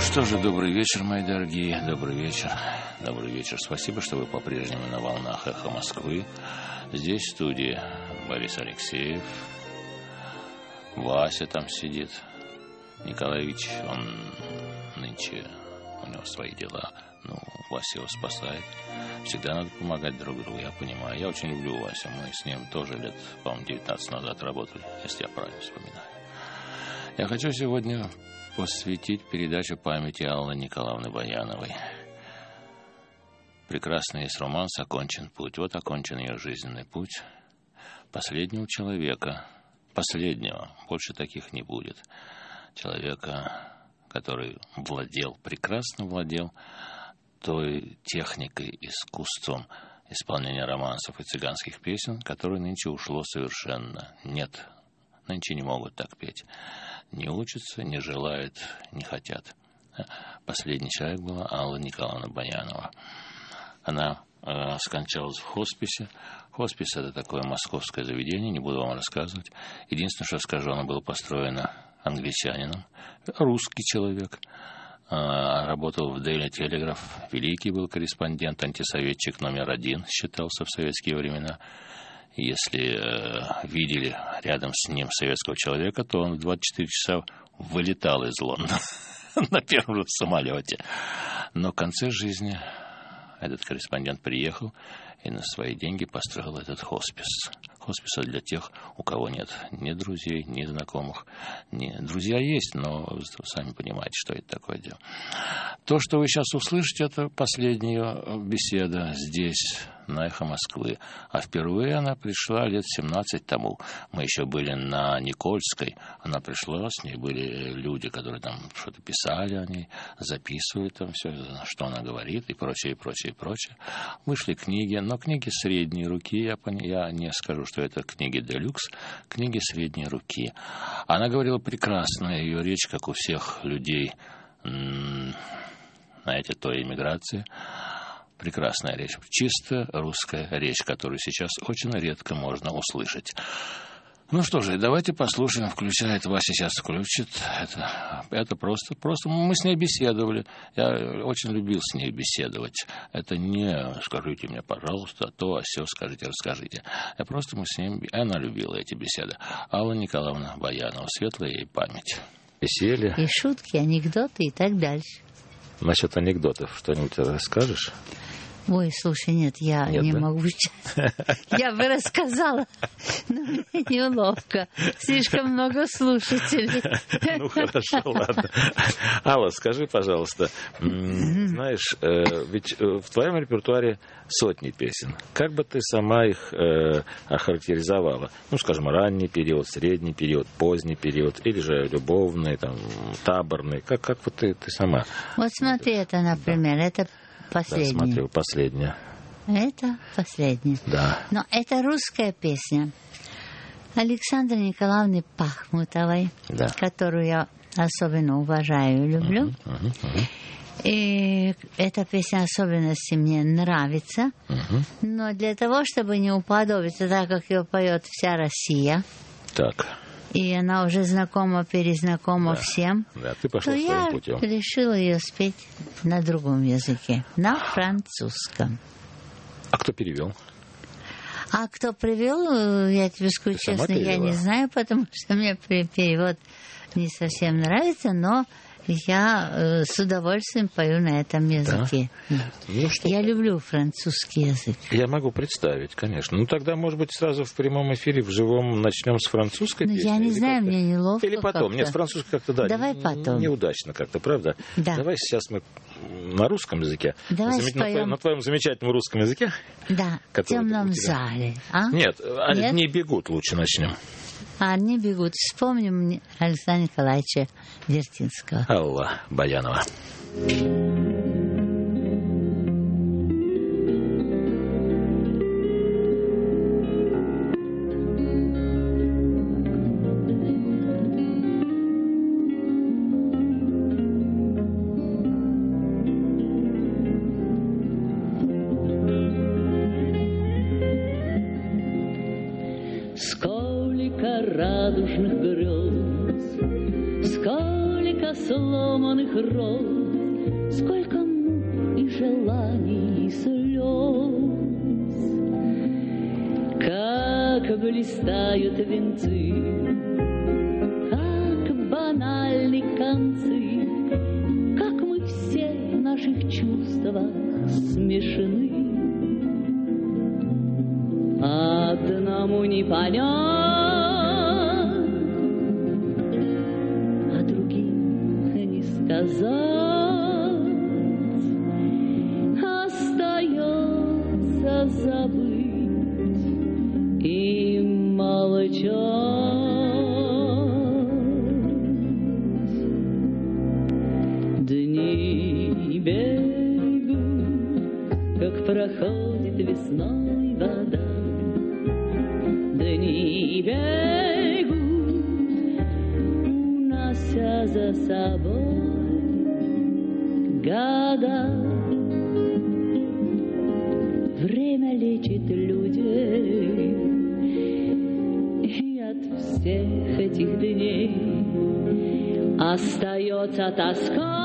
Что же, добрый вечер, мои дорогие, добрый вечер. Добрый вечер. Спасибо, что вы по-прежнему на волнах «Эхо Москвы». Здесь в студии Борис Алексеев. Вася там сидит. Николаевич, он нынче, у него свои дела. Ну, Вася его спасает. Всегда надо помогать друг другу, я понимаю. Я очень люблю Васю. Мы с ним тоже лет, по-моему, 19 назад работали, если я правильно вспоминаю. Я хочу сегодня посвятить передачу памяти Аллы Николаевны Баяновой. Прекрасный есть романс «Окончен путь». Вот окончен ее жизненный путь последнего человека. Последнего. Больше таких не будет. Человека, который прекрасно владел той техникой, искусством исполнения романсов и цыганских песен, которое нынче ушло совершенно. Нет, нынче не могут так петь. Не учатся, не желают, не хотят. Последний человек была Алла Николаевна Баянова. Она скончалась в хосписе. Хоспис — это такое московское заведение, не буду вам рассказывать. Единственное, что скажу, оно было построено англичанином. Русский человек. Работал в Daily Telegraph. Великий был корреспондент, антисоветчик номер 1, считался в советские времена. Если видели рядом с ним советского человека, то он в 24 часа вылетал из Лондона на первом самолете. Но в конце жизни этот корреспондент приехал и на свои деньги построил этот хоспис. Хоспис для тех, у кого нет ни друзей, ни знакомых. Друзья есть, но вы сами понимаете, что это такое дело. То, что вы сейчас услышите, это последняя беседа здесь, на «Эхо Москвы». А впервые она пришла лет 17 тому. Мы еще были на Никольской. Она пришла, с ней были люди, которые там что-то писали о ней, записывали там все, что она говорит и прочее, и прочее, и прочее. Вышли книги, но книги средней руки. Я не скажу, что это книги делюкс, книги средней руки. Она говорила прекрасно, ее речь, как у всех людей, знаете, той эмиграции. Прекрасная речь, чисто русская речь, которую сейчас очень редко можно услышать. Ну что же, давайте послушаем, включает, Вася сейчас включит. Это просто мы с ней беседовали. Я очень любил с ней беседовать. Это не «скажите мне, пожалуйста, то, а сё, скажите, расскажите». Мы с ней... Она любила эти беседы. Алла Николаевна Баянова, светлая ей память. Веселье. И шутки, анекдоты и так дальше. Насчет анекдотов что-нибудь расскажешь? Ой, слушай, нет, я не могу сейчас. Я бы рассказала, но мне неловко. Слишком много слушателей. Ну, хорошо, ладно. Алла, скажи, пожалуйста, знаешь, ведь в твоем репертуаре сотни песен. Как бы ты сама их охарактеризовала? Ну, скажем, ранний период, средний период, поздний период, или же любовный, там, таборный. Как вот ты сама? Вот смотри, это, например, это последняя. Да, смотрю, последняя. Это последняя. Да. Но это русская песня Александры Николаевны Пахмутовой, да, которую я особенно уважаю и люблю. И эта песня особенности мне нравится. Но для того, чтобы не уподобиться, так как ее поет вся Россия, так, и она уже знакома, перезнакома, да, всем, да, ты пошла, то я путем. решила ее спеть на другом языке, на французском. А кто перевел? А кто привел, я тебе скажу честно, я не знаю, потому что мне перевод не совсем нравится, но я с удовольствием пою на этом языке. Да? Ну, что? Я люблю французский язык. Я могу представить, конечно. Ну, тогда, может быть, сразу в прямом эфире, в живом, начнем с французской песни? Я не знаю, мне неловко. Или потом. Как-то. Нет, с французской как-то, да. Давай потом. Неудачно как-то, правда? Да. Давай сейчас мы на русском языке. Давай споем. На твоем замечательном русском языке. Да, в темном зале. А? Нет, они бегут, лучше начнем. Они бегут. Вспомним Александра Николаевича Вертинского. Алла Баянова. Радужных грез, сколько сколько сломанных роз, сколько мук и желаний и слез. Как блистают венцы, как банальны концы, как мы все в наших чувствах смешаны. Одному не понять, а другим не сказать. Остается забыть и молчать. Дни бегут, как проходит весной вода. Дни бегут, унося за собой года. Время лечит людей, и от всех этих дней остается тоска.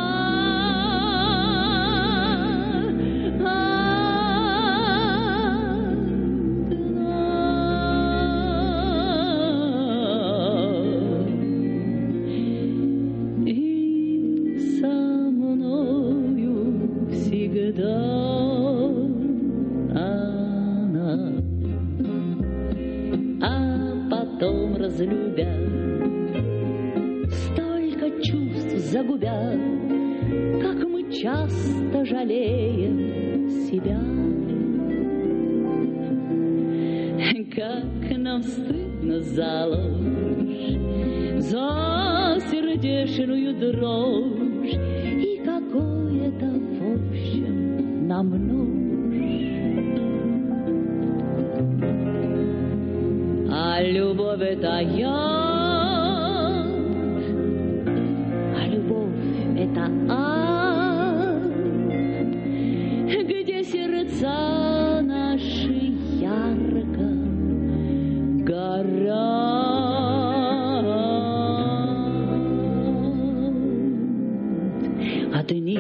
Разлюбя, столько чувств загубя, как мы часто жалеем себя. Как нам стыдно за ложь, за сердечную дрожь, и какое-то в общем нам нож. А любовь это яд, а любовь это ад, где сердца наши ярко горят. А дни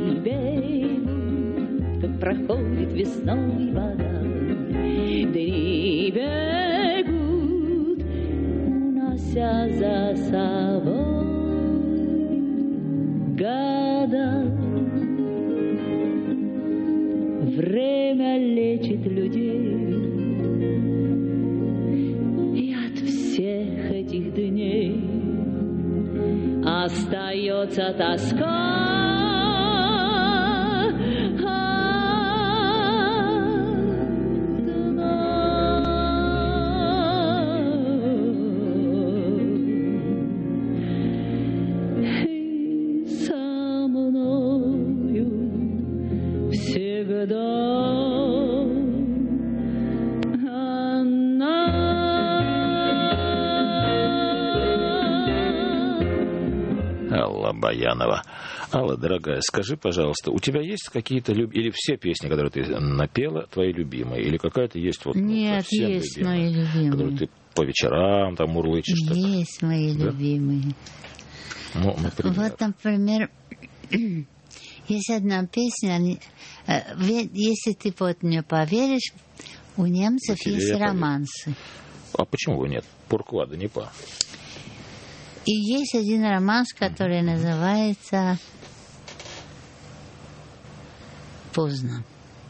бегут, как проходит весной вода. Дни бегут, унося за собой года. Время лечит людей, и от всех этих дней остается тоска. Алла Баянова. Алла, дорогая, скажи, пожалуйста, у тебя есть какие-то или все песни, которые ты напела, твои любимые, или какая-то есть вот нет, совсем есть любимая, мои любимые, которые ты по вечерам там мурлычешь? Есть мои любимые. Ну, например. Вот, например, есть одна песня, если ты вот мне поверишь, у немцев есть романсы. А почему нет? Pourquoi de ne pas? И есть один романс, который называется «Поздно».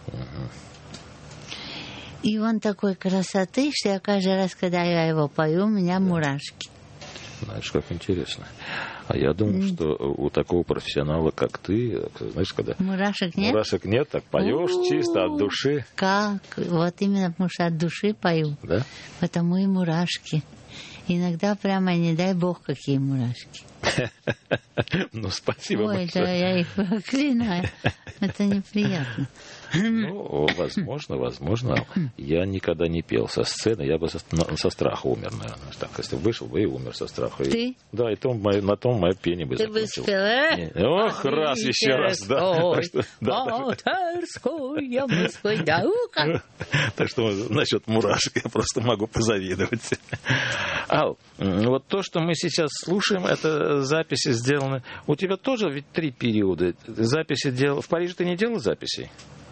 И он такой красоты, что я каждый раз, когда я его пою, у меня мурашки. Знаешь, как интересно. А я думаю, что у такого профессионала, как ты, знаешь, когда... Мурашек нет? Мурашек нет, так поешь чисто от души. Как? Вот именно потому что от души пою. Да? Потому и мурашки. Иногда прямо, не дай бог, какие мурашки. Ну, спасибо большое. Ой, да, я их проклинаю. Это неприятно. Ну, возможно. Я никогда не пел со сцены, я бы со страха умер, наверное. Так, если вышел бы и умер со страха. Ты? Да, и на том мое пение бы закончилось. Ты бы спел, Ох, раз, еще раз, да. Так что насчет мурашек я просто могу позавидовать. Ал, вот то, что мы сейчас слушаем, это записи сделаны. У тебя тоже ведь 3 периода. Записи делал. В Париже ты не делал записей?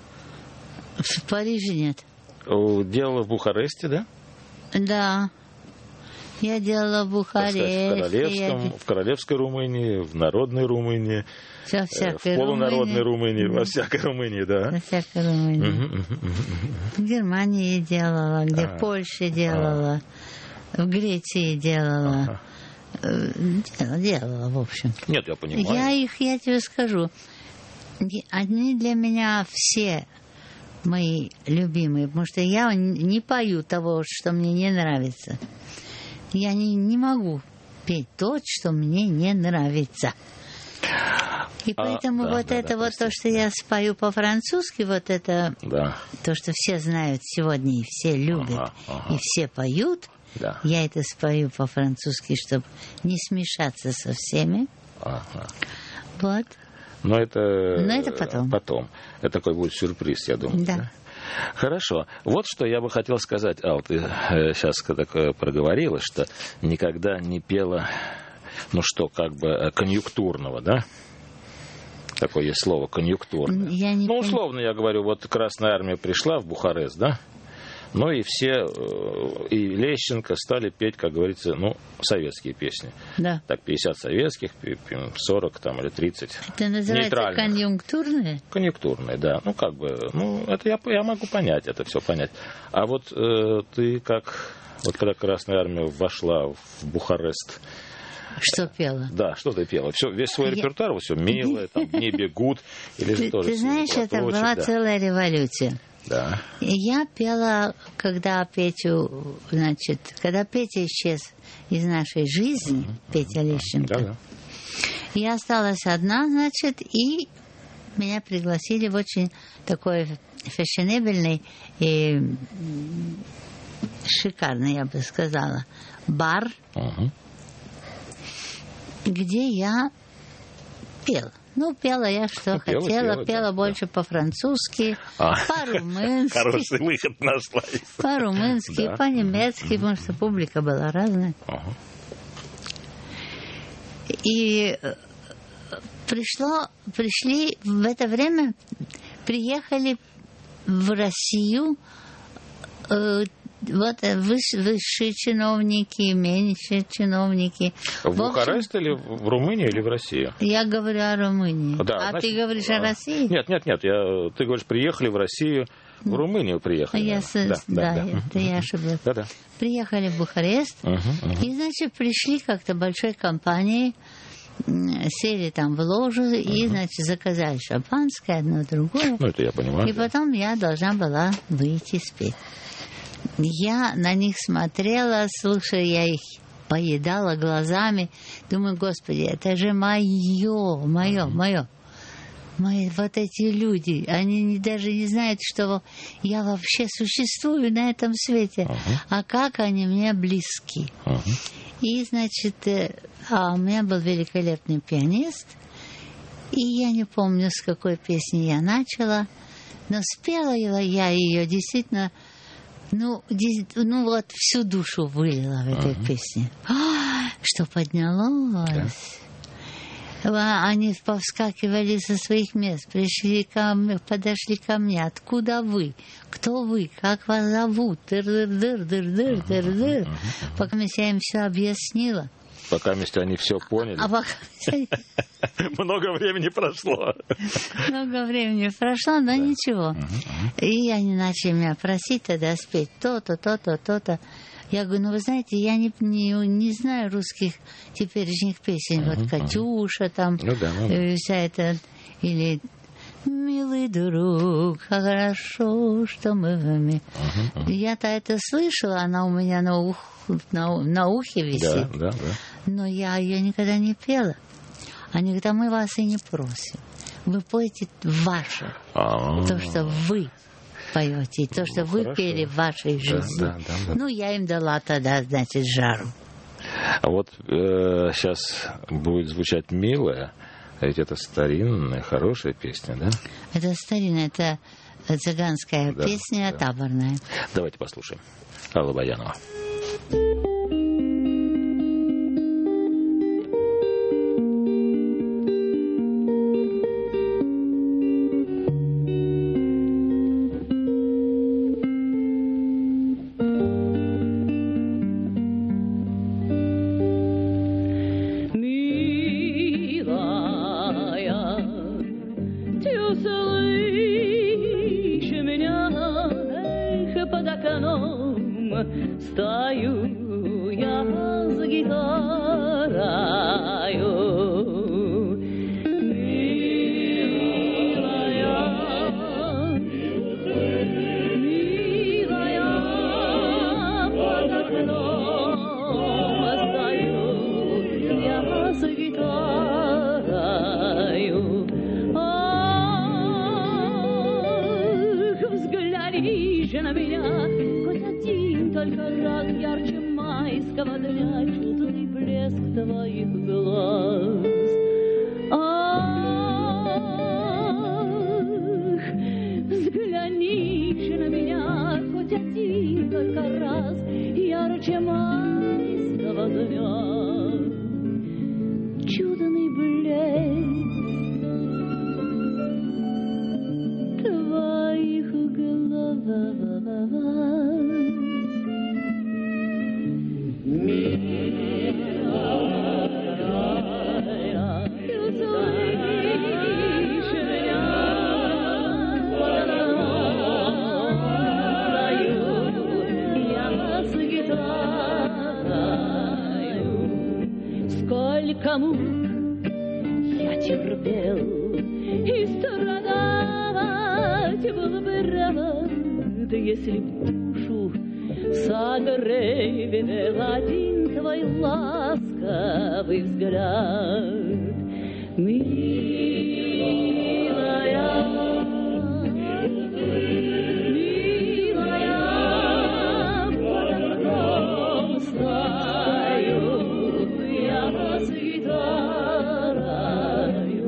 В Париже нет. Делала в Бухаресте, да? Да. Я делала в Бухаресте. В королевской Румынии, в народной Румынии, в полународной Румынии, во всякой Румынии, да. Во всякой Румынии. В Германии делала, где в Польше делала, в Греции делала. Делала, в общем. Нет, я понимаю. Я тебе скажу, они для меня все мои любимые, потому что я не пою того, что мне не нравится. Я не могу петь то, что мне не нравится. И поэтому то, что я спою по-французски, вот это то, что все знают сегодня и все любят, и все поют, я это спою по-французски, чтобы не смешаться со всеми. Вот. Но это потом. Это такой будет сюрприз, я думаю. Да. Хорошо. Вот что я бы хотел сказать, Ал, ты сейчас такое проговорила, что никогда не пела, конъюнктурного, да? Такое есть слово, конъюнктурное. Условно я говорю, вот Красная Армия пришла в Бухарест, да? Ну и все, и Лещенко стали петь, как говорится, советские песни. Да. Так, 50 советских, 40 или 30 это называется конъюнктурные? Конъюнктурные, да. Это я могу понять, это все понять. А вот ты когда Красная Армия вошла в Бухарест... Что пела? Да, что ты пела? Весь свой репертуар, все милое, там, «Не бегут». Или ты знаешь, это была целая революция. Да. Я пела, когда Петя исчез из нашей жизни, Петя Лещенко. Да. Я осталась одна, и меня пригласили в очень такой фешенебельный и шикарный, я бы сказала, бар, где я пела. Пела я, что хотела. Пела больше по-французски, по-румынски. Хороший выход нашла. По-румынски, по-немецки, потому что публика была разная. И приехали в Россию высшие чиновники, меньшие чиновники. В Бухарест или в Румынии, или в России? Я говорю о Румынии. Да, ты говоришь о России? Нет. Ты говоришь, приехали в Россию, в Румынию приехали. Я ошиблась. Да. Приехали в Бухарест, и, пришли как-то большой компанией, сели там в ложу и, заказали шампанское, одно другое. Это я понимаю. И потом я должна была выйти спеть. Я на них смотрела, слушая, я их поедала глазами. Думаю, Господи, это же мое. Вот эти люди, они даже не знают, что я вообще существую на этом свете. А как они мне близки. И, у меня был великолепный пианист. И я не помню, с какой песни я начала. Но спела я ее действительно... всю душу вылила в этой песне. Что поднялось. Да. Они повскакивали со своих мест, подошли ко мне. Откуда вы? Кто вы? Как вас зовут? Дыр-дыр-дыр-дыр-дыр-дыр. Пока я им все объяснила. Пока они все поняли. Много времени прошло. Но ничего. И они начали меня просить тогда спеть то-то, то-то, то-то. Я говорю, вы знаете, я не знаю русских теперешних песен. Вот «Катюша» там, вся эта, или «Милый друг, хорошо, что мы вами». Я-то это слышала, она у меня на ухе висит. Да. Но я ее никогда не пела. Они говорят, мы вас и не просим. Вы поете ваше. То, что вы поете, то, что вы пели в вашей жизни. Да. Ну, я им дала тогда, значит, жару. А вот сейчас будет звучать «Милая», а ведь это старинная, хорошая песня, да? Это старинная, это цыганская песня, таборная. Давайте послушаем. Алла Баянова. Стою я с гитарою, милая, под окном стою я с гитарою. Ах, взгляни же на меня, только раз ярче майского дня чудный блеск твоих глаз. Ах, взгляни же на меня хоть один только раз ярче майского дня чудный блеск твоих глаз. Сколько мук я терпел и страдать было бы рад, если б душу согревел один твой ласковый взгляд, милая, милая, под окном стою я с гитарою.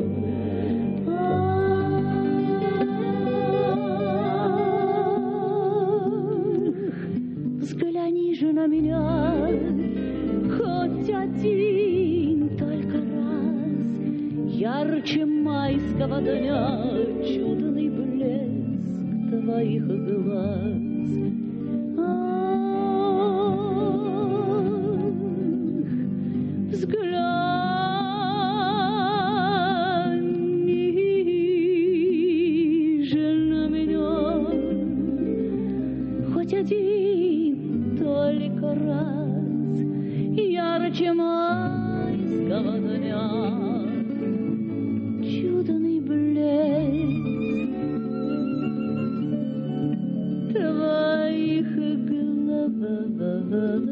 Взгляни же на меня хоть один только раз, ярче майского дня чудный блеск твоих глаз. Взгляни же на меня хоть один только раз, ярче майского дня чудный блеск твоих глаз.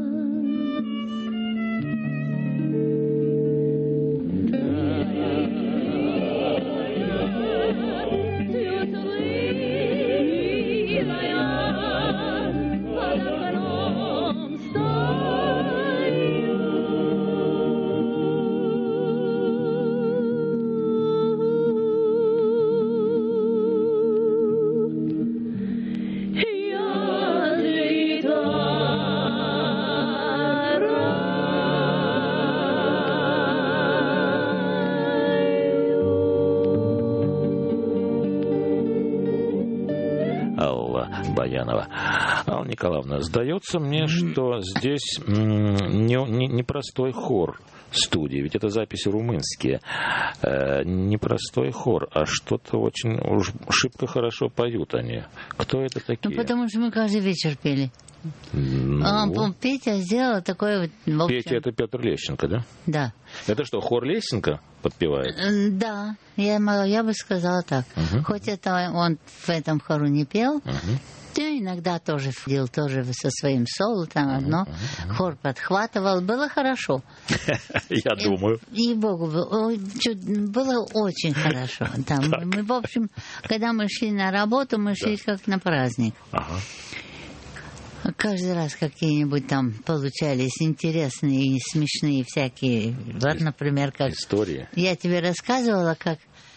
Баянова. Алла Николаевна, сдается мне, что здесь непростой хор студии, ведь это записи румынские. Непростой хор, а что-то очень уж шибко хорошо поют они. Кто это такие? Ну, потому что мы каждый вечер пели. Петя сделал такой вот... Петя — это Петр Лещенко, да? Да. Это что, хор Лещенко подпевает? Да, я бы сказала так. Хоть это он в этом хору не пел, Я иногда тоже ходил тоже со своим соло, там одно, хор подхватывал, было хорошо. Я думаю. И Богу, было очень хорошо. Там, мы, в общем, когда мы шли на работу, мы шли как на праздник. Каждый раз какие-нибудь там получались интересные и смешные всякие, вот, например, как... Истории. Я тебе рассказывала, как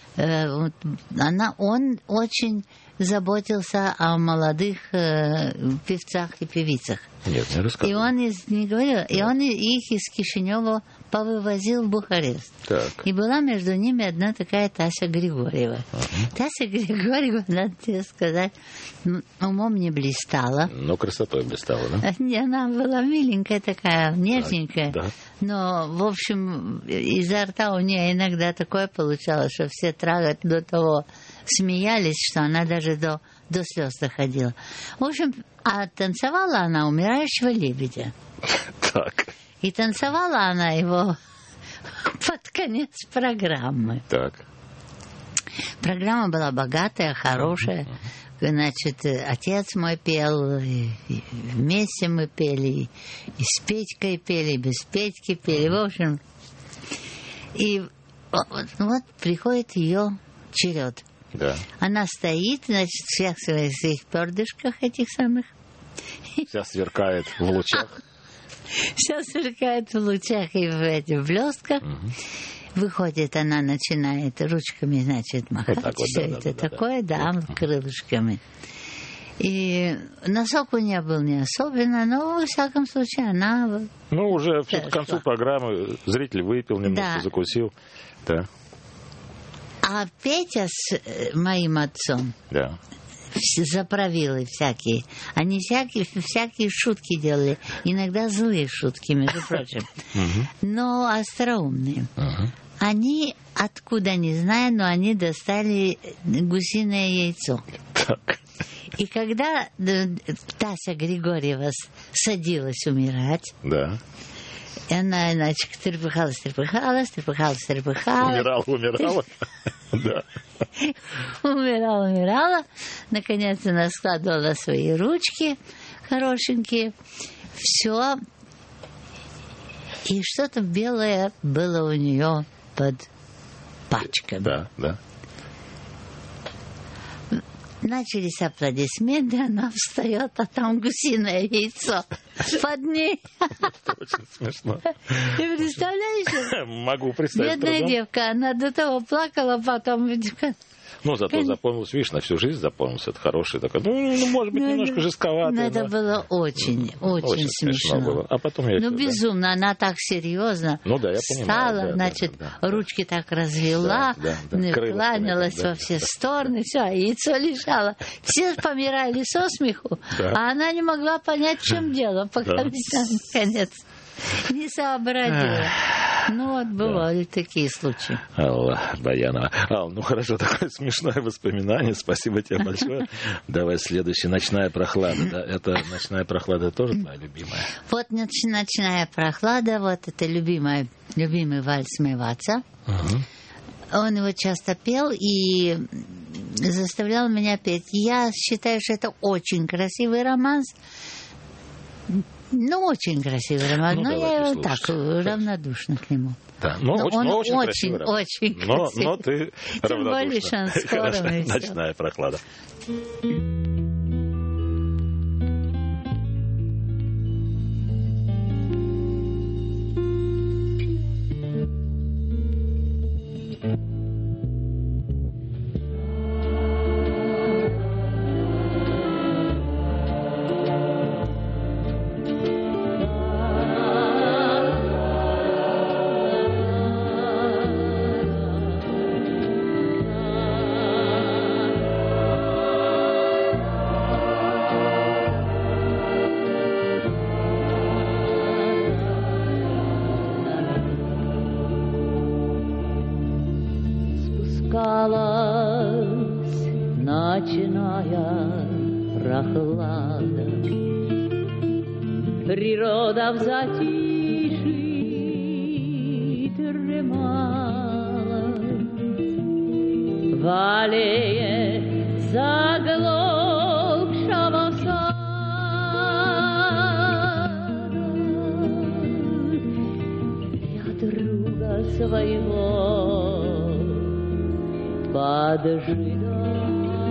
он очень заботился о молодых певцах и певицах. Нет, не рассказывал. И он не говорил, и он их из Кишинева повывозил в Бухарест. Так. И была между ними одна такая Тася Григорьева. Тася Григорьева, надо тебе сказать, умом не блистала. Но красотой блистала, да? Она была миленькая такая, нежненькая. Да. Но, в общем, изо рта у нее иногда такое получалось, что все трагать до того смеялись, что она даже до слез доходила. В общем, а танцевала она «Умирающего лебедя». Так. И танцевала она его под конец программы. Так. Программа была богатая, хорошая. Значит, отец мой пел, и вместе мы пели, и с Петькой пели, и без Петьки пели. В общем, и вот приходит ее черед. Да. Она стоит, значит, вся в своих пердышках этих самых. Вся сверкает в лучах. Вся сверкает в лучах и в этих блестках. Выходит, она начинает ручками, значит, махать. Вот все это такое, крылышками. И носок у нее был не особенно, но, во всяком случае, она... Ну, уже к концу программы зритель выпил, немножко закусил. Да. А Петя с моим отцом... Да. Заправилы всякие. Они всякие шутки делали. Иногда злые шутки, между прочим. Но остроумные. Они, откуда не знаю, но они достали гусиное яйцо. И когда Тася Григорьева садилась умирать, да. Она, значит, трепыхалась. Умирала. Да. Умирала. Наконец она складывала свои ручки хорошенькие. Все. И что-то белое было у нее под пачками. Да. Начались аплодисменты, она встает, а там гусиное яйцо под ней. Это очень смешно. Ты представляешь? Могу представить. Бедная девка, она до того плакала, потом... Ну, зато запомнилось, видишь, на всю жизнь запомнился. Это хороший такой. Ну, может быть, немножко жестковато. Но это было очень смешно было. А потом я... безумно. Она так серьезно встала, значит, ручки так развела, кланялась во все стороны, все, а яйцо лежало. Все помирали со смеху, а она не могла понять, в чем дело, пока наконец не сообразила. Ну вот, бывали такие случаи. Алла Баянова. Ну хорошо, такое смешное воспоминание. Спасибо тебе большое. Давай следующий. «Ночная прохлада». Да? Это «Ночная прохлада» тоже твоя любимая? Вот «Ночная прохлада», вот это любимый вальс моего отца. Он его часто пел и заставлял меня петь. Я считаю, что это очень красивый романс. Ну, очень красивый роман, но я его так, равнодушна к нему. Да, но очень красивый роман. Очень красивый. Но ты равнодушна. Тем более, что он скоро. «Ночная прохлада». Ночная прохлада, природа в затишье дремала, в аллее заглохшего своего поджигала.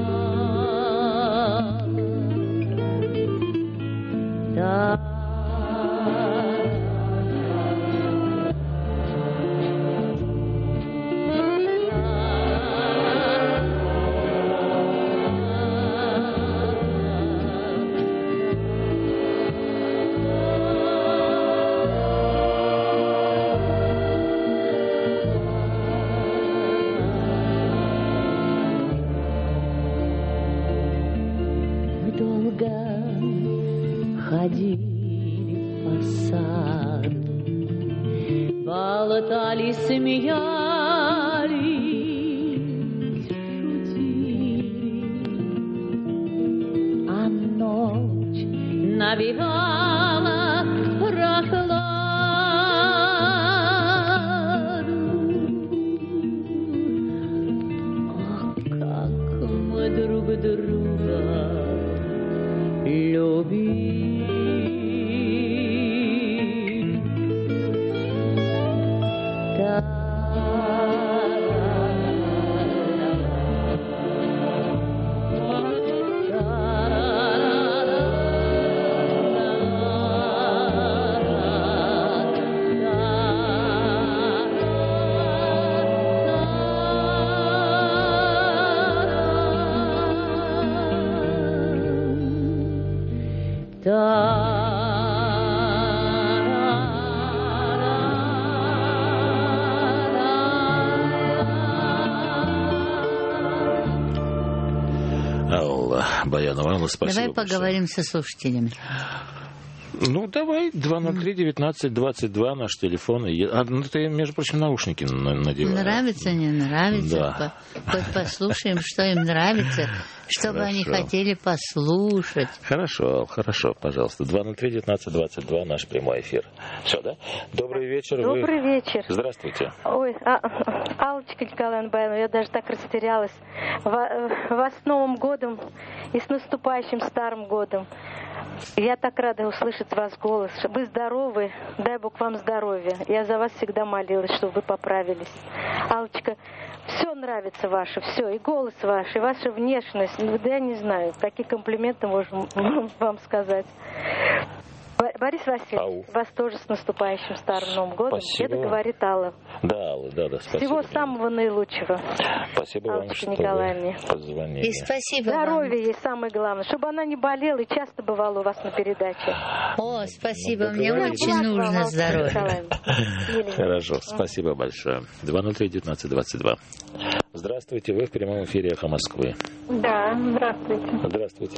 Ходили по саду, болтали, смеялись, шутили, а ночь навевала прохладу. Ах, как мы друг друга любим. Баянова, спасибо. Давай поговорим со слушателями. Ну, давай, 203-19-22, наш телефон. Ну, ты, между прочим, наушники надеваешь. Нравится, не нравится? Да. Хоть послушаем, что им нравится, что бы они хотели послушать. Хорошо, пожалуйста. 203-19-22, наш прямой эфир. Все, да? Добрый вечер. Добрый вечер. Здравствуйте. Ой, Аллочка Николаевна Баянова, я даже так растерялась. Вас с Новым годом и с наступающим Старым годом. Я так рада услышать ваш голос. Вы здоровы, дай Бог вам здоровья. Я за вас всегда молилась, чтобы вы поправились. Аллочка, все нравится ваше, все, и голос ваш, и ваша внешность. Да я не знаю, какие комплименты можем вам сказать. Борис Васильевич, вас тоже с наступающим Старым Новым годом. Спасибо. Это говорит Алла. Да, Алла, да, спасибо. Всего самого наилучшего. Спасибо вам, Аллочке что Николаевне. вы позвонили. И спасибо Здоровье вам. ей самое главное, чтобы она не болела и часто бывала у вас на передаче. О, спасибо, мне говорите. очень нужно здоровье. Хорошо, спасибо большое. 203-19-22. Здравствуйте, вы в прямом эфире «Эхо Москвы». Да, здравствуйте. Здравствуйте.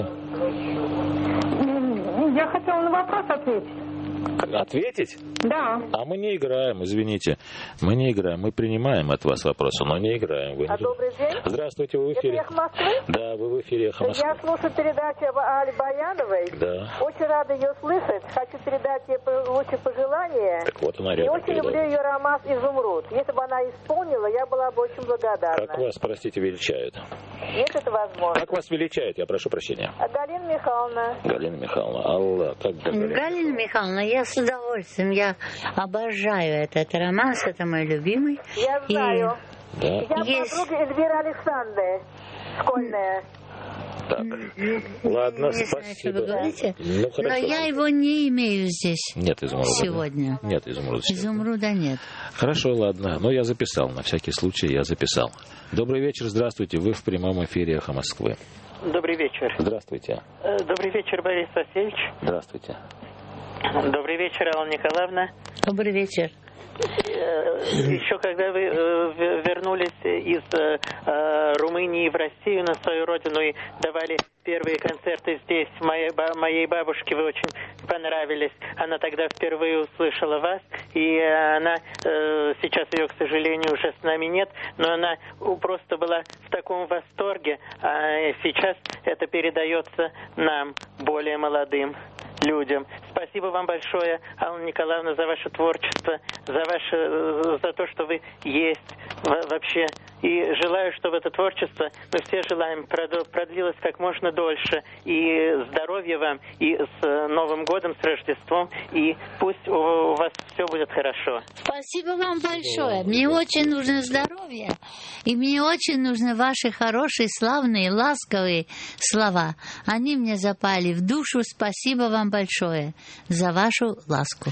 Я хотела на вопрос ответить. Ответить? Да. А мы не играем, извините. Мы не играем. Мы принимаем от вас вопросы, но не играем. Вы... Добрый день. Здравствуйте, вы в эфире. Это «Эхо Москвы»? Да, вы в эфире «Эхо Москвы». Я слушаю передачу об Алле Баяновой. Да. Очень рада ее слышать. Хочу передать ей лучшие пожелания. Так вот она И рядом очень люблю передает. ее роман «Изумруд». Если бы она исполнила, я была бы очень благодарна. Как вас, простите, величают? Если это возможно. Как вас величают? Я прошу прощения. Галина Михайловна. Галина Михайловна. Алла, как говорят? Галина Михайловна, я с удовольствием, я обожаю этот романс, это мой любимый. Я знаю. Да. Я Есть. подруга Эльвиры Александры, школьная. Так. Ладно, Не знаю, что спасибо. вы говорите, Ну, но хорошо. я его не имею здесь Нет изумруда. сегодня. Нет изумруда. сегодня. Изумруда нет. Хорошо, ладно. Но я записал, на всякий случай я записал. Добрый вечер, здравствуйте. Вы в прямом эфире «Эхо Москвы». Добрый вечер. Здравствуйте. Добрый вечер, Борис Васильевич. Здравствуйте. Добрый вечер, Алла Николаевна. Добрый вечер. Еще когда вы вернулись из Румынии в Россию на свою родину и давали первые концерты здесь, моей бабушке вы очень понравились. Она тогда впервые услышала вас, и она, сейчас ее, к сожалению, уже с нами нет, но она просто была в таком восторге, а сейчас это передается нам, более молодым людям. Спасибо вам большое, Алла Николаевна, за ваше творчество, за то, что вы есть вообще и желаю, чтобы это творчество, мы все желаем, продлилось как можно дольше. И здоровья вам, и с Новым годом, с Рождеством, и пусть у вас все будет хорошо. Спасибо вам большое. Мне очень нужно здоровье, и мне очень нужны ваши хорошие, славные, ласковые слова. Они мне запали в душу. Спасибо вам большое за вашу ласку.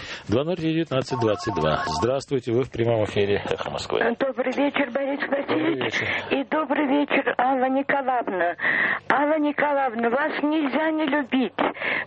2019-22. Здравствуйте, вы в прямом эфире «Эхо Москвы». Добрый вечер, Борис Васильевич. И добрый вечер, Алла Николаевна. Алла Николаевна, вас нельзя не любить.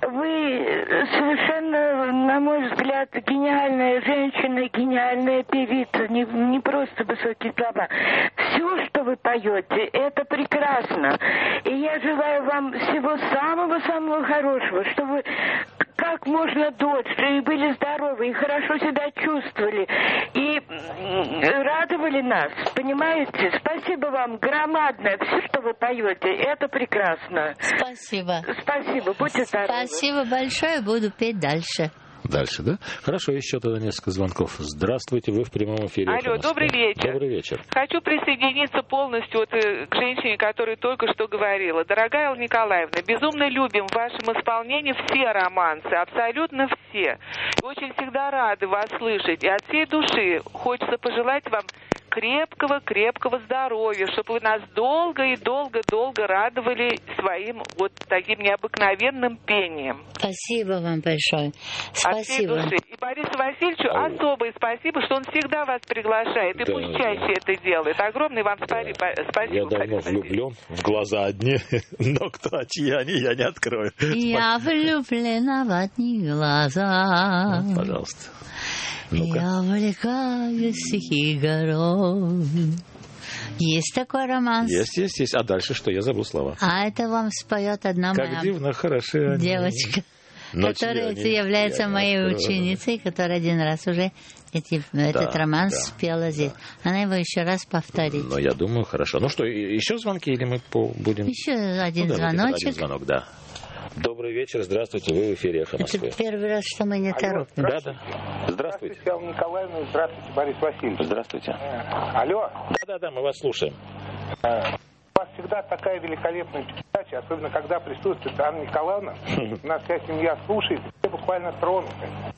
Вы совершенно, на мой взгляд, гениальная женщина, гениальная певица. Не просто высокие слова. Все, что вы поете, это прекрасно. И я желаю вам всего самого-самого хорошего, чтобы как можно дольше и были здоровы, и хорошо себя чувствовали, и радовали нас, понимаете? Спасибо вам громадное, все, что вы поете, это прекрасно. Спасибо. Спасибо, будьте здоровы. Спасибо большое, буду петь дальше. Дальше, да? Хорошо, еще тогда несколько звонков. Здравствуйте, вы в прямом эфире. Алло, добрый вечер. Добрый вечер. Хочу присоединиться полностью к женщине, которая только что говорила. Дорогая Алла Николаевна, безумно любим в вашем исполнении все романсы, абсолютно все. И очень всегда рады вас слышать. И от всей души хочется пожелать вам крепкого здоровья, чтобы вы нас долго и долго радовали своим вот таким необыкновенным пением. Спасибо вам большое. Спасибо. От всей души. И Борису Васильевичу особое спасибо, что он всегда вас приглашает. И пусть чаще это делает. Огромное вам спасибо. Я давно влюблен в глаза одни, но кто чьи они, я не открою. Я влюблена в одни глаза. Пожалуйста. Ну-ка. Я увлекаюсь тихих город. Есть такой романс? Есть. А дальше что? Я забыл слова. А это вам споет одна как моя дивно, хороши девочка, которая является моей ученицей, которая один раз уже этот романс спела здесь. Она его еще раз повторит. Ну, я думаю, хорошо. Ну что, еще звонки или мы будем... Еще один звоночек. Один звонок, да. Добрый вечер, здравствуйте, вы в эфире «Эхо Москвы». Это первый раз, что мы не торопимся. Да. Здравствуйте. Алла Николаевна, здравствуйте, Борис Васильевич. Здравствуйте. Алло. Да, мы вас слушаем. У вас всегда такая великолепная передача, особенно когда присутствует Анна Николаевна. У нас вся семья слушает, все буквально тронуты.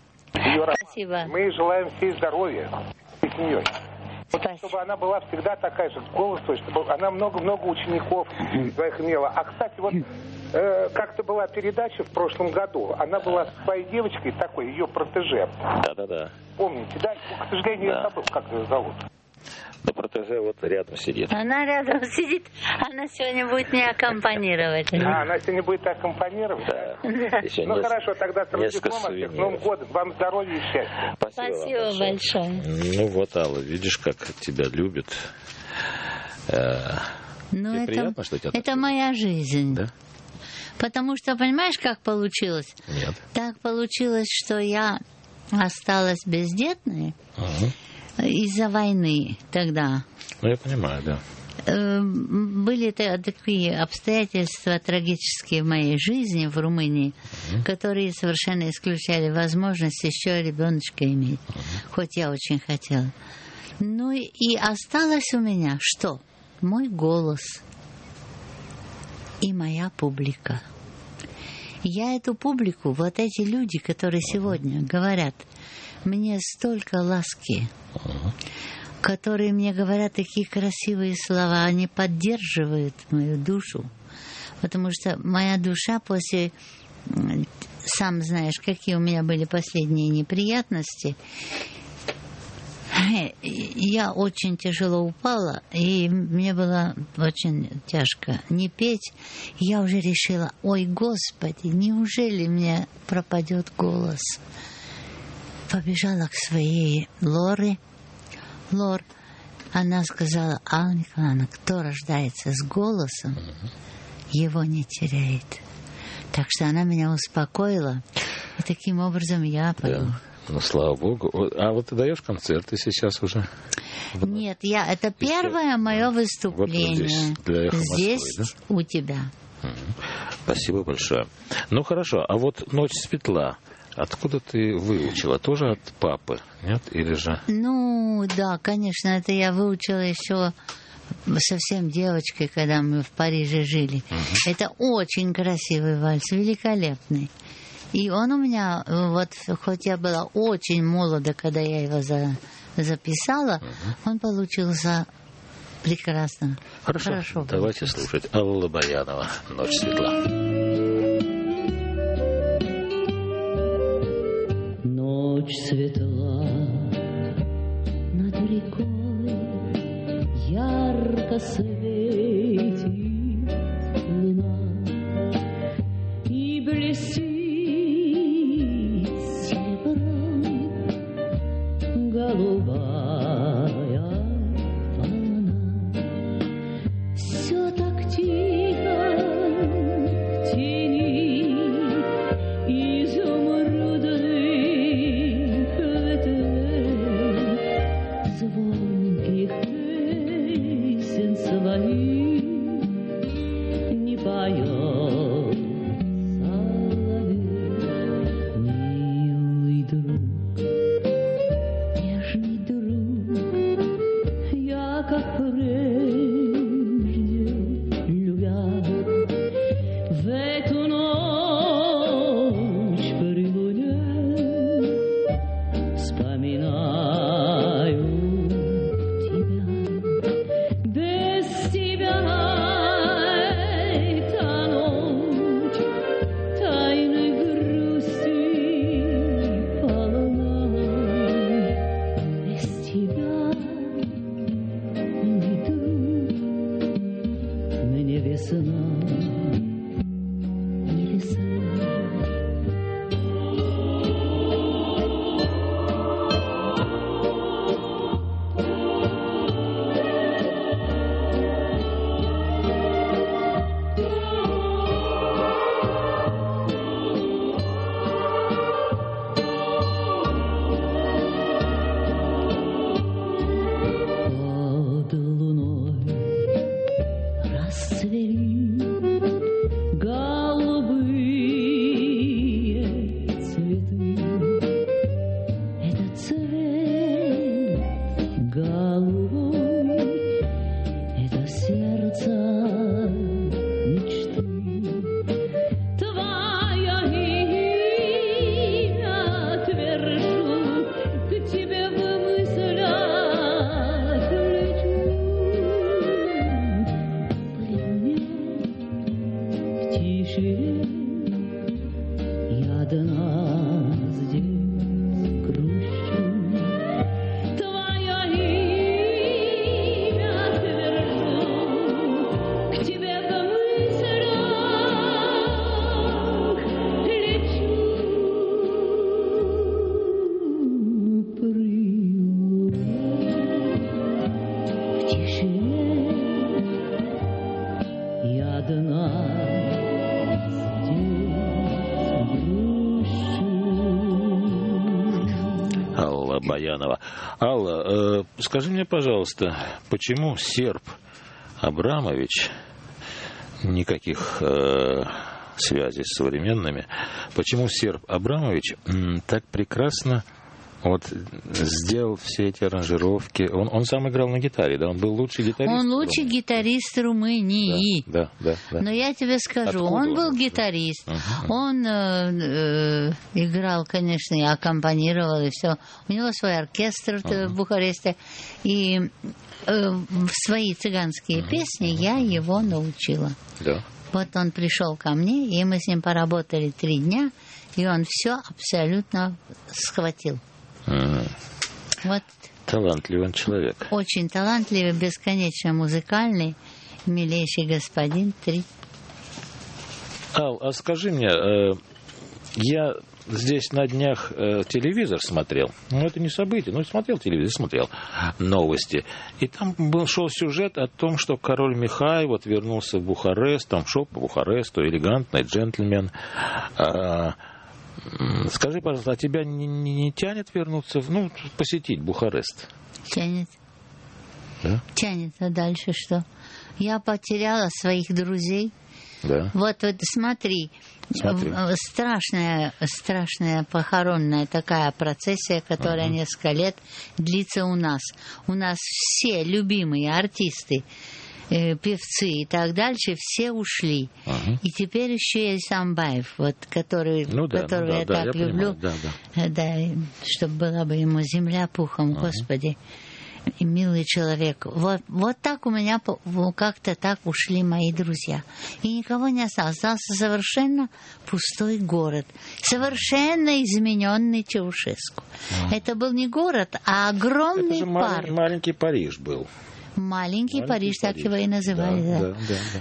Спасибо. Мы желаем всей здоровья и семьей. Вот, чтобы она была всегда такая же, голос, чтобы она много-много учеников своих имела. А, кстати, вот как-то была передача в прошлом году. Она была с своей девочкой такой, ее протеже. Да. Помните, да? К сожалению, я забыл, как ее зовут. Да, протеже вот рядом сидит. Она рядом сидит. Она сегодня будет мне аккомпанировать. Она сегодня будет аккомпанировать? Да. Ну хорошо, тогда с Рождеством, с Новым годом. Вам здоровья и счастья. Спасибо большое. Ну вот, Алла, видишь, как тебя любят. Ну, приятно, что тебя это моя жизнь. Да? Потому что, понимаешь, как получилось? Нет. Так получилось, что я осталась бездетной из-за войны тогда. Ну, я понимаю, да. Были такие обстоятельства трагические в моей жизни в Румынии, которые совершенно исключали возможность еще ребеночка иметь, хоть я очень хотела. Ну и осталось у меня что? Мой голос и моя публика. Я эту публику, вот эти люди, которые сегодня говорят мне столько ласки, которые мне говорят такие красивые слова, они поддерживают мою душу, потому что моя душа после, сам знаешь, какие у меня были последние неприятности, я очень тяжело упала, и мне было очень тяжко не петь. Я уже решила, ой, Господи, неужели мне пропадет голос? Побежала к своей Лор, она сказала, Алла Николаевна, кто рождается с голосом, его не теряет. Так что она меня успокоила, и таким образом я пою. Да. Ну, слава Богу. А вот ты даешь концерты сейчас уже? Нет, это первое мое выступление вот здесь Москвы, да? У тебя. Спасибо большое. Ну, хорошо. А вот «Ночь светла». Откуда ты выучила? Тоже от папы, нет? Или же... Ну, да, конечно, это я выучила еще совсем девочкой, когда мы в Париже жили. Это очень красивый вальс, великолепный. И он у меня, вот хоть я была очень молода, когда я его записала, он получился прекрасно. Хорошо. Давайте слушать Алла Баянова «Ночь светла». Ночь светла над рекой, ярко светит луна и блестит серебром голубая волна. Все так тихо в тени изумрудных ветвей, звонких песен своих не поет соловей. Милый друг, нежный друг, я как прежде любя, в эту ночь при луне вспоминаю тебя. Без тебя эта ночь тайной грусти полна. Без тебя, мой друг, мне весна не весна. Под луной расцвели голубые цветы. Этот цвет голубой, это сердце мечты. Твое имя твержу, к тебе в мыслях лечу. При мне в тишине я одна здесь грущу. Твое имя твержу, к тебе в мыслях лечу. При луне в тишине я одна здесь грущу. Алла Баянова. Алла, скажи мне, пожалуйста, почему серб Абрамович, никаких связей с современными, почему серб Абрамович так прекрасно вот сделал все эти аранжировки? Он сам играл на гитаре, да? Он был лучший гитарист? Он лучший гитарист Румынии. Да. Но я тебе скажу, Откуда он был гитарист. Он играл, конечно, и аккомпанировал, и все. У него свой оркестр в Бухаресте. И в свои цыганские песни я его научила. Да. Вот он пришел ко мне, и мы с ним поработали 3 дня, и он все абсолютно схватил. Вот. Талантливый человек. Очень талантливый, бесконечно музыкальный, милейший господин. Ал, а скажи мне, я здесь на днях телевизор смотрел. Ну, это не событие, но смотрел телевизор, смотрел новости. И там шел сюжет о том, что король Михай вот вернулся в Бухарест, там шел по Бухаресту, элегантный джентльмен. Скажи, пожалуйста, а тебя не тянет вернуться, посетить Бухарест? Тянет. Да? Тянет, а дальше что? Я потеряла своих друзей. Да. Вот смотри. Страшная похоронная такая процессия, которая несколько лет длится у нас. У нас все любимые артисты певцы и так дальше, все ушли. И теперь еще есть Амбаев, вот, которого я так люблю. Да, чтобы была бы ему земля пухом, Господи. И милый человек. Вот так у меня как-то так ушли мои друзья. И никого не осталось. Остался совершенно пустой город. Совершенно измененный Чаушеску. Это был не город, а огромный парк. Маленький Париж был. Маленький Париж, так его и называли.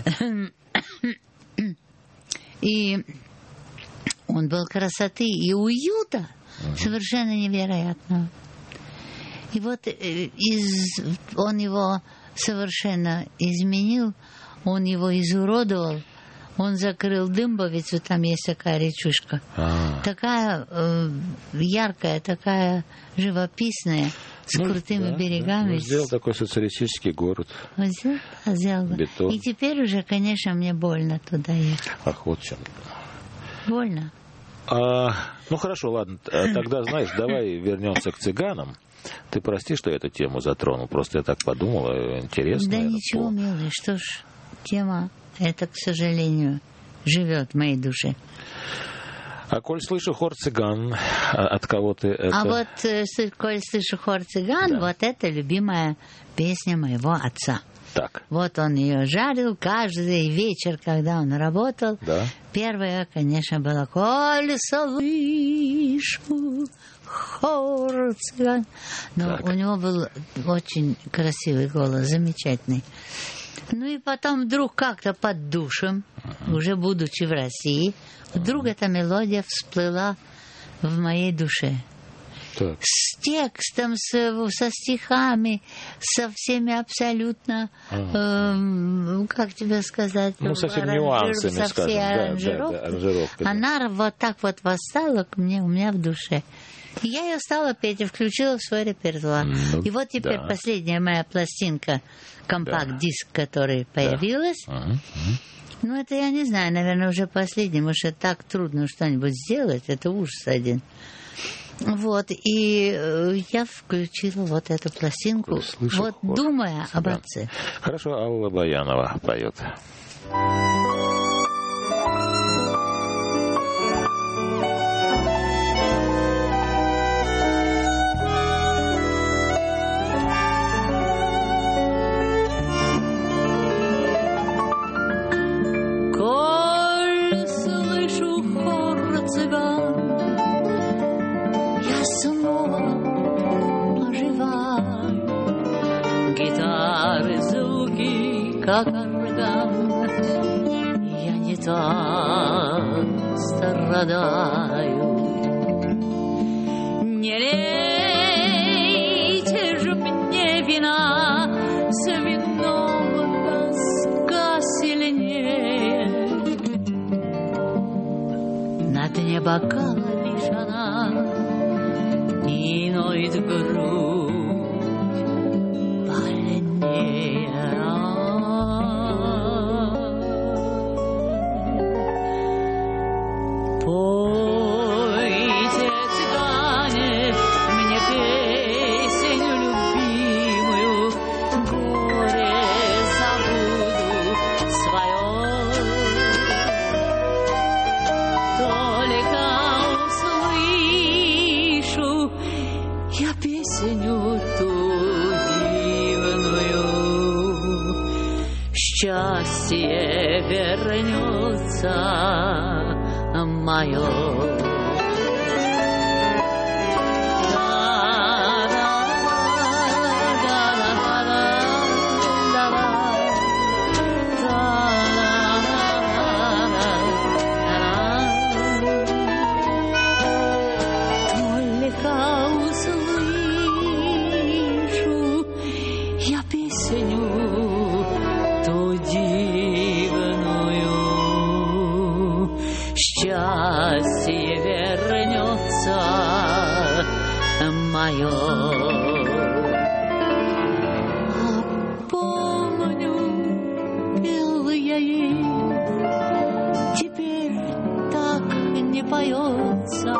Да. И он был красоты и уюта совершенно невероятного. И вот он его совершенно изменил, он его изуродовал, он закрыл Дымбовицу, там есть такая речушка, такая яркая, такая живописная, с крутыми берегами. Он сделал такой социалистический город. Сделал. Бетон. И теперь уже, конечно, мне больно туда ехать. Ах, вот в чем. Больно. Ну хорошо, ладно, тогда, знаешь, давай вернемся к цыганам. Ты прости, что я эту тему затронул, просто я так подумала, интересно. Да ничего, милый, что ж, тема эта, к сожалению, живет в моей душе. А коль слышу хор цыган, от кого ты это... А вот, коль слышу хор цыган, вот это любимая песня моего отца. Так. Вот он ее жарил каждый вечер, когда он работал. Да. Первая, конечно, была «Коль слышу хор цыган». Но у него был очень красивый голос, замечательный. Ну и потом вдруг как-то под душем, уже будучи в России, вдруг эта мелодия всплыла в моей душе. Так. С текстом, со стихами, со всеми абсолютно, как тебе сказать, со всеми нюансами, со всей аранжировкой. Она вот так вот восстала к мне, у меня в душе. И я ее стала петь и включила в свой репертуар. И вот теперь последняя моя пластинка, компакт-диск, который появилась. Ну, это я не знаю, наверное, уже последний, потому что так трудно что-нибудь сделать, это ужас один. Вот, и я включила вот эту пластинку, вот думая об отце. Хорошо, Алла Баянова поет. Коль слышу хор цыган, снова оживаю. Гитары, звуки, как орган, я не так страдаю. Не лейте же мне вина, с вином тоска сильнее. На дне бокала лишь она, и ноет грудь больнее. Пойте, цыгане, мне песню любимую, горе забуду свое. Только услышу я песню ту дивную, счастье вернется мое. Счастье вернется мое. А помню, пел я ей, теперь так не поется.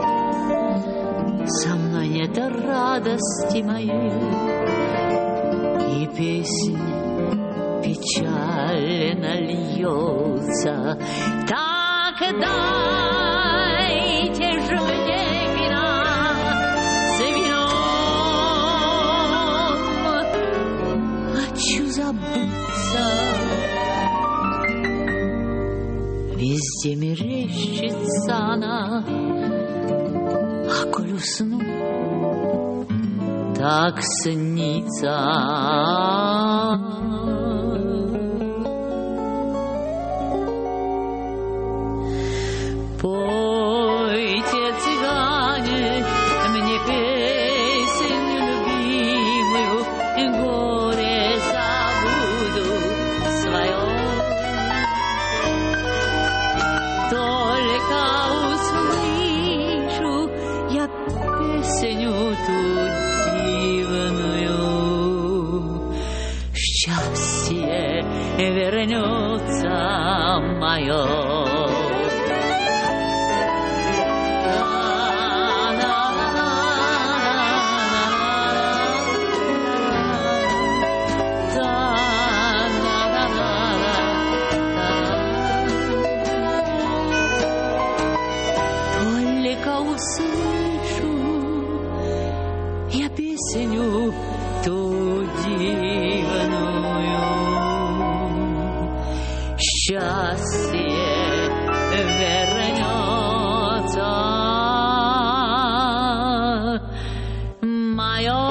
Со мной нет радости моей, и песни печально льется. Так дайте же мне вина с вином. Хочу забыться. Везде мерещится она, а коль усну, так снится. Пойте, цыгане, мне песню любимую, горе забуду свое. Только услышу я песню ту дивную, счастье вернется мое. Песню ту дивную, счастье вернется мое.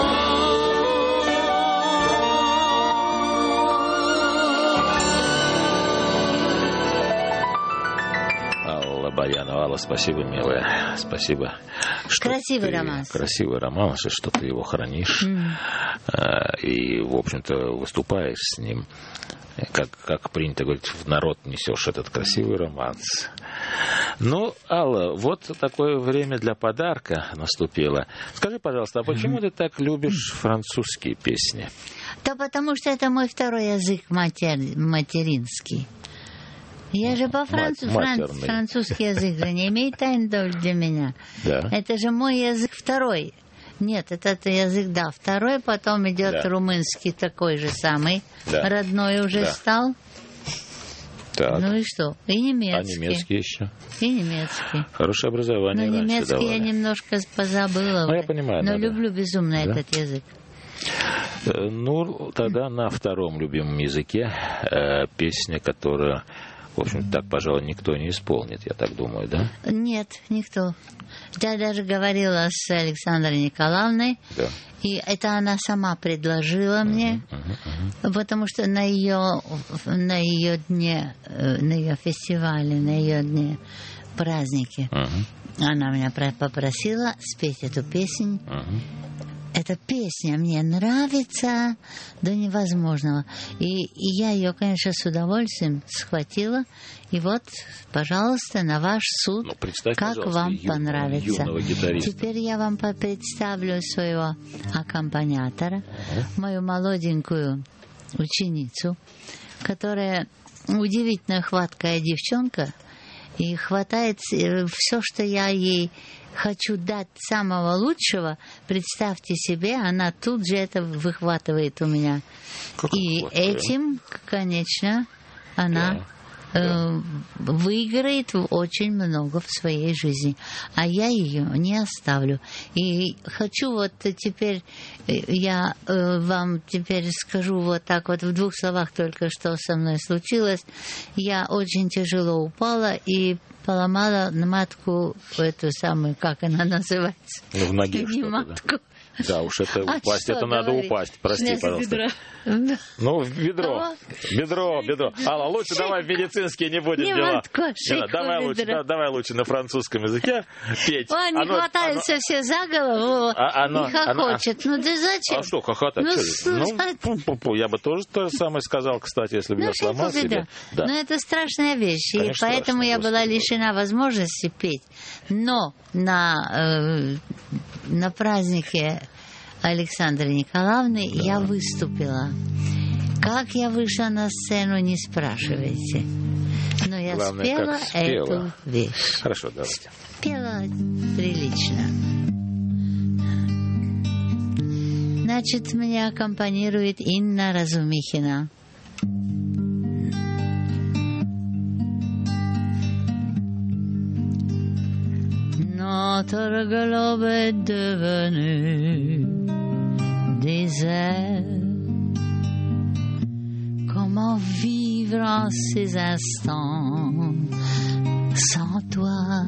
Алла Баянова. Алла, спасибо, милая, спасибо. Красивый роман. Красивый роман, что ты его хранишь. И, в общем-то, выступаешь с ним. Как принято говорить, в народ несешь этот красивый романс. Ну, Алла, вот такое время для подарка наступило. Скажи, пожалуйста, а почему ты так любишь французские песни? Да потому что это мой второй язык материнский. Я же французский язык же не имеет тайны для меня. Да. Это же мой язык второй. Нет, это язык, да, второй, потом идет румынский такой же самый, родной уже стал. Так. Ну и что? И немецкий. А немецкий еще? И немецкий. Хорошее образование. Но немецкий я немножко позабыла. Ну, я понимаю. Но люблю безумно этот язык. Ну, тогда на втором любимом языке песня, которая, в общем, так, пожалуй, никто не исполнит, я так думаю, да? Нет, никто. Я даже говорила с Александрой Николаевной, и это она сама предложила мне, потому что на ее дне, на ее фестивале, на ее дне праздники, она меня попросила спеть эту песню. Эта песня мне нравится до невозможного. И я ее, конечно, с удовольствием схватила. И вот, пожалуйста, на ваш суд, как вам понравится. Теперь я вам представлю своего аккомпаниатора, мою молоденькую ученицу, которая удивительно хваткая девчонка, и хватает все, что я ей хочу дать самого лучшего. Представьте себе, она тут же это выхватывает у меня. И этим, конечно, она выиграет очень много в своей жизни. А я ее не оставлю. И хочу вот теперь, я вам теперь скажу вот так вот в двух словах только, что со мной случилось. Я очень тяжело упала и поломала матку, эту самую, как она называется? В ноге не матку. Да, уж это упасть, это надо упасть. Прости, пожалуйста. Ну, в бедро. Бедро. Алла, лучше давай в медицинские не будем дела. Давай лучше на французском языке петь. Ой, не хватаются все за голову, не хохочет. Ну, ты зачем? А что хохотать? Ну, я бы тоже то же самое сказал, кстати, если бы я сломал себе. Но это страшная вещь, и поэтому я была лишена возможности петь. Но на празднике Александры Николаевны я выступила. Как я вышла на сцену, не спрашивайте. Но я спела эту вещь. Хорошо, давайте. Пела прилично. Значит, мне аккомпанирует Инна Разумихина. notre globe est devenu désert. Comment vivre en ces instants sans toi?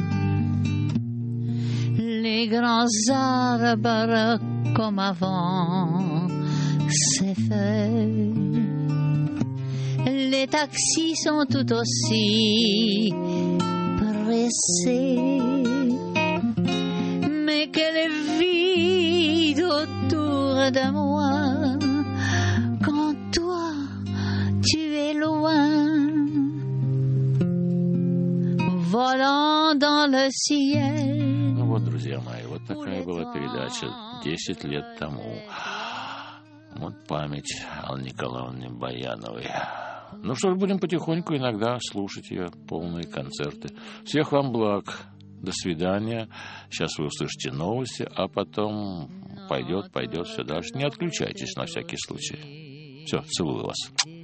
Les grands arbres comme avant s'effeuillent. Les taxis sont tout aussi pressés. Mais quelle est vide autour de moi quand toi tu es loin, volant dans le ciel. Ну вот, друзья мои, вот такая была передача 10 лет тому. Вот память Аллы Николаевны Баяновой. Ну что ж, будем потихоньку иногда слушать ее полные концерты. Всех вам благ. До свидания. Сейчас вы услышите новости, а потом пойдет все дальше. Не отключайтесь на всякий случай. Все, целую вас.